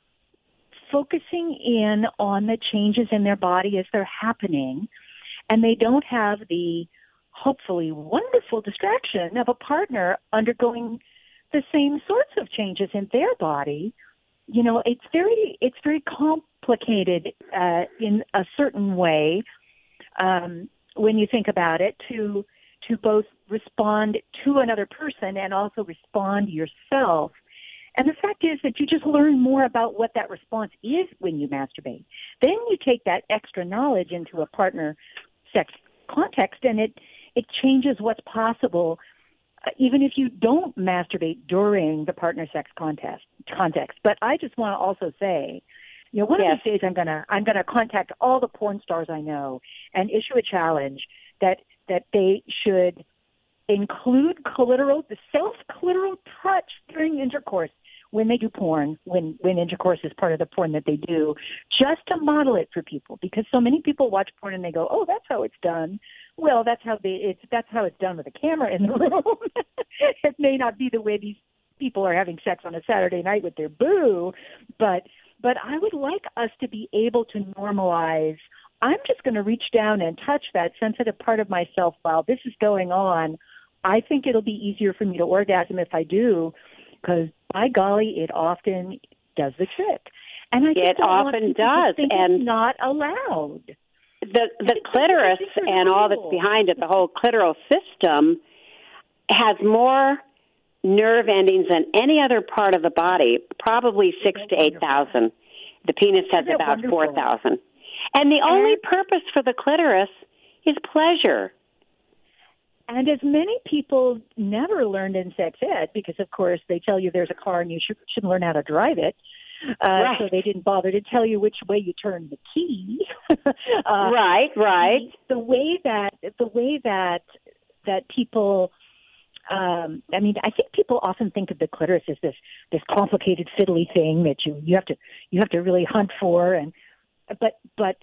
[SPEAKER 2] focusing in on the changes in their body as they're happening, and they don't have the hopefully wonderful distraction of a partner undergoing the same sorts of changes in their body. You know, it's very it's very complicated uh, in a certain way. Um, when you think about it, to to both respond to another person and also respond yourself. And the fact is that you just learn more about what that response is when you masturbate. Then you take that extra knowledge into a partner sex context, and it, it changes what's possible, uh, even if you don't masturbate during the partner sex contest, context. But I just want to also say, you know, one yes. of these days I'm gonna I'm gonna contact all the porn stars I know and issue a challenge that that they should include clitoral, the self-clitoral touch during intercourse when they do porn, when when intercourse is part of the porn that they do, just to model it for people. Because so many people watch porn and they go, "Oh, that's how it's done." Well, that's how they it's that's how it's done with a camera in the room. It may not be the way these people are having sex on a Saturday night with their boo, but. But I would like us to be able to normalize, I'm just going to reach down and touch that sensitive part of myself while this is going on. I think it'll be easier for me to orgasm if I do, because, by golly, it often does the trick. And I
[SPEAKER 1] it often does,
[SPEAKER 2] and it's not allowed.
[SPEAKER 1] The the clitoris and all that's behind it, the whole clitoral system, has more nerve endings than any other part of the body, probably six to eight thousand. The penis has about four thousand. And the only purpose for the clitoris is pleasure.
[SPEAKER 2] And as many people never learned in sex ed, because of course they tell you there's a car and you should, should learn how to drive it. Uh, right. So they didn't bother to tell you which way you turn the key. uh,
[SPEAKER 1] right, right.
[SPEAKER 2] The, the way that the way that that people. Um, I mean, I think people often think of the clitoris as this this complicated fiddly thing that you, you have to you have to really hunt for, and but but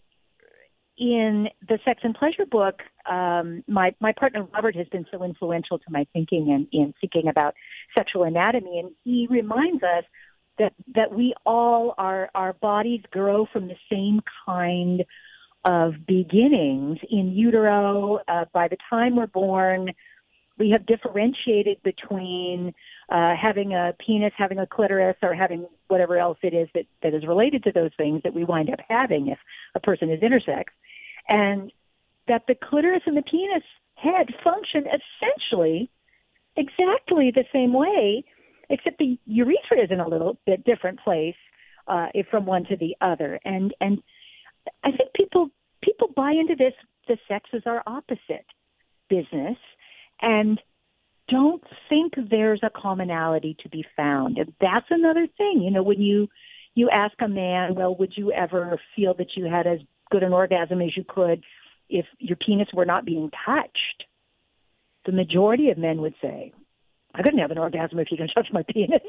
[SPEAKER 2] in the Sex and Pleasure book, um, my my partner Robert has been so influential to my thinking and in thinking about sexual anatomy, and he reminds us that that we all our our bodies grow from the same kind of beginnings in utero. Uh, by the time we're born, we have differentiated between uh, having a penis, having a clitoris, or having whatever else it is that, that is related to those things that we wind up having if a person is intersex. And that the clitoris and the penis head function essentially exactly the same way, except the urethra is in a little bit different place uh, if from one to the other. And and I think people people buy into this, the sexes are opposite business, and don't think there's a commonality to be found. And that's another thing. You know, when you, you ask a man, well, would you ever feel that you had as good an orgasm as you could if your penis were not being touched? The majority of men would say, I couldn't have an orgasm if you didn't touch my penis.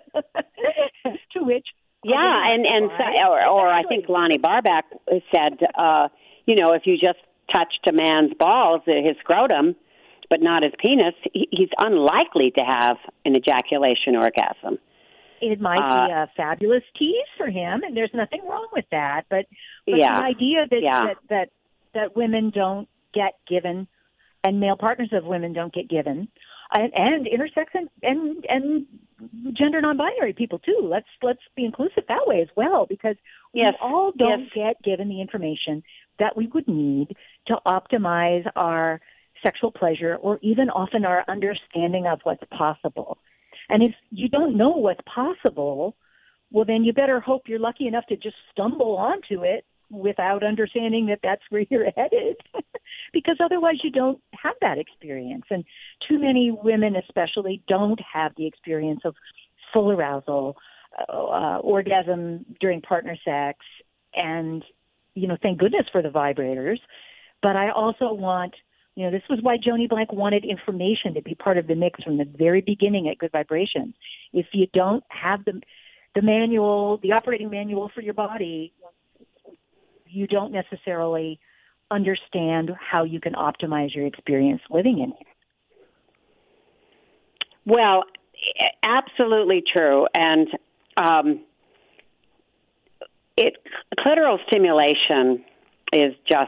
[SPEAKER 2] To which...
[SPEAKER 1] Yeah, and, and so, or, or I think Lonnie Barback said, uh, you know, if you just touched a man's balls, his scrotum, but not his penis, he's unlikely to have an ejaculation orgasm.
[SPEAKER 2] It might
[SPEAKER 1] uh,
[SPEAKER 2] be a fabulous tease for him, and there's nothing wrong with that. But, but
[SPEAKER 1] yeah,
[SPEAKER 2] the idea that,
[SPEAKER 1] yeah.
[SPEAKER 2] that, that, that women don't get given, and male partners of women don't get given, and, and intersex and, and, and gender non-binary people, too. Let's let's be inclusive that way as well, because
[SPEAKER 1] yes.
[SPEAKER 2] we all don't
[SPEAKER 1] yes.
[SPEAKER 2] get given the information that we would need to optimize our sexual pleasure, or even often our understanding of what's possible. And if you don't know what's possible, well, then you better hope you're lucky enough to just stumble onto it without understanding that that's where you're headed, because otherwise you don't have that experience. And too many women especially don't have the experience of full arousal, uh, orgasm during partner sex, and, you know, thank goodness for the vibrators. But I also want, you know, this was why Joni Blank wanted information to be part of the mix from the very beginning at Good Vibrations. If you don't have the the manual, the operating manual for your body, you don't necessarily understand how you can optimize your experience living in here.
[SPEAKER 1] Well, absolutely true. And um, it clitoral stimulation is just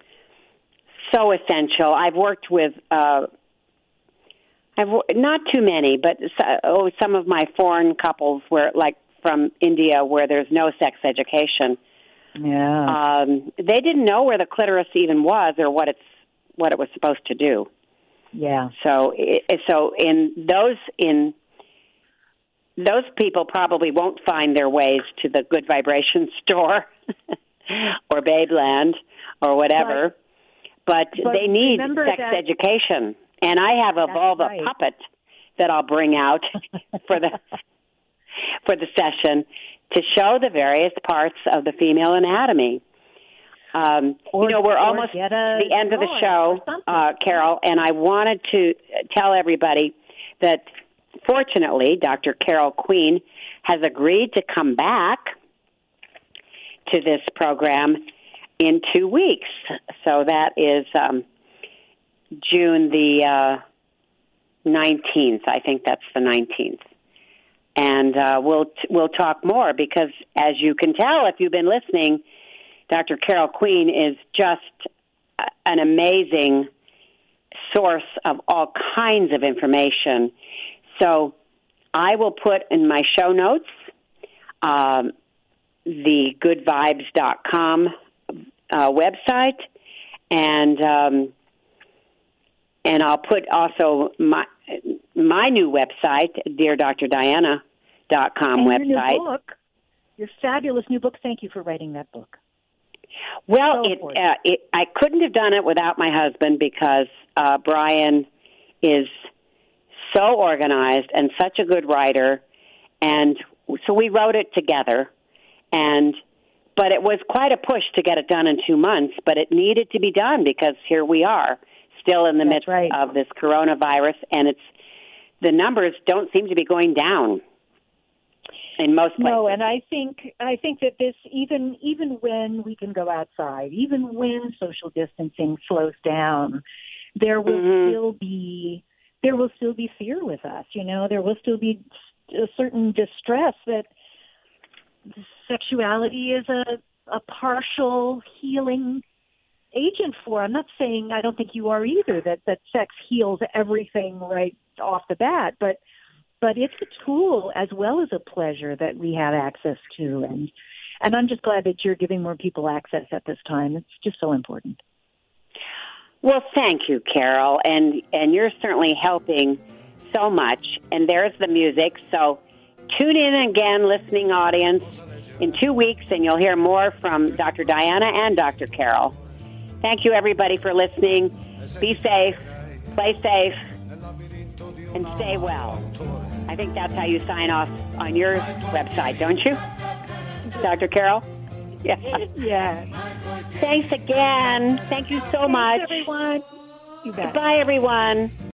[SPEAKER 1] so essential. I've worked with, uh, I've not too many, but oh, some of my foreign couples where, like from India, where there's no sex education.
[SPEAKER 2] Yeah.
[SPEAKER 1] Um, they didn't know where the clitoris even was or what it's what it was supposed to do.
[SPEAKER 2] Yeah.
[SPEAKER 1] So, it, so in those in those people probably won't find their ways to the Good Vibration store or Babeland or whatever. But, but they need sex that, education, and I have a vulva right. puppet that I'll bring out for the for the session to show the various parts of the female anatomy. Um,
[SPEAKER 2] or,
[SPEAKER 1] you know, we're almost at the end of the show, uh, Carol, and I wanted to tell everybody that, fortunately, Doctor Carol Queen has agreed to come back to this program in two weeks. So that is um, June the uh, nineteenth. I think that's the nineteenth. And uh, we'll we'll talk more because, as you can tell if you've been listening, Doctor Carol Queen is just an amazing source of all kinds of information. So I will put in my show notes um, the good vibes dot com uh, website, and um, and I'll put also my my new website, dear dr diana dot com
[SPEAKER 2] and
[SPEAKER 1] website.
[SPEAKER 2] Your new book, your fabulous new book. Thank you for writing that book.
[SPEAKER 1] Well, so it, uh, it, I couldn't have done it without my husband because uh, Brian is so organized and such a good writer, and so we wrote it together. And but it was quite a push to get it done in two months, but it needed to be done because here we are, still in the
[SPEAKER 2] That's
[SPEAKER 1] midst
[SPEAKER 2] right.
[SPEAKER 1] of this coronavirus, and it's the numbers don't seem to be going down in most places.
[SPEAKER 2] No, and I think I think that this, even even when we can go outside, even when social distancing slows down, there will
[SPEAKER 1] mm-hmm.
[SPEAKER 2] still be there will still be fear with us. You know, there will still be a certain distress that sexuality is a a partial healing agent for. I'm not saying, I don't think you are either, that, that sex heals everything right off the bat, but but it's a tool as well as a pleasure that we have access to. And and I'm just glad that you're giving more people access at this time. It's just so important.
[SPEAKER 1] Well, thank you, Carol. And, and you're certainly helping so much. And there's the music. So tune in again, listening audience, in two weeks, and you'll hear more from Doctor Diana and Doctor Carol. Thank you, everybody, for listening. Be safe, play safe, and stay well. I think that's how you sign off on your website, don't you, Doctor Carol? Yeah.
[SPEAKER 2] Yeah.
[SPEAKER 1] Thanks again. Thank you so
[SPEAKER 2] Thanks,
[SPEAKER 1] much.
[SPEAKER 2] everyone. You bet.
[SPEAKER 1] Bye, everyone.